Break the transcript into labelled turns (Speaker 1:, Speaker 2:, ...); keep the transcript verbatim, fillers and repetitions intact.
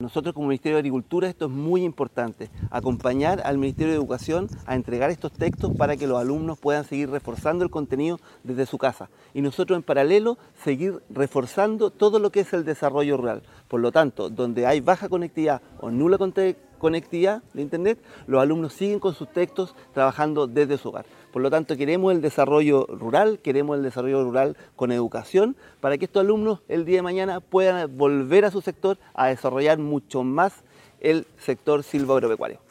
Speaker 1: Nosotros como Ministerio de Agricultura esto es muy importante, acompañar al Ministerio de Educación a entregar estos textos para que los alumnos puedan seguir reforzando el contenido desde su casa y nosotros en paralelo seguir reforzando todo lo que es el desarrollo rural. Por lo tanto, donde hay baja conectividad o nula conectividad de Internet, los alumnos siguen con sus textos trabajando desde su hogar. Por lo tanto, queremos el desarrollo rural, queremos el desarrollo rural con educación para que estos alumnos el día de mañana puedan volver a su sector a desarrollar mucho más el sector silvoagropecuario.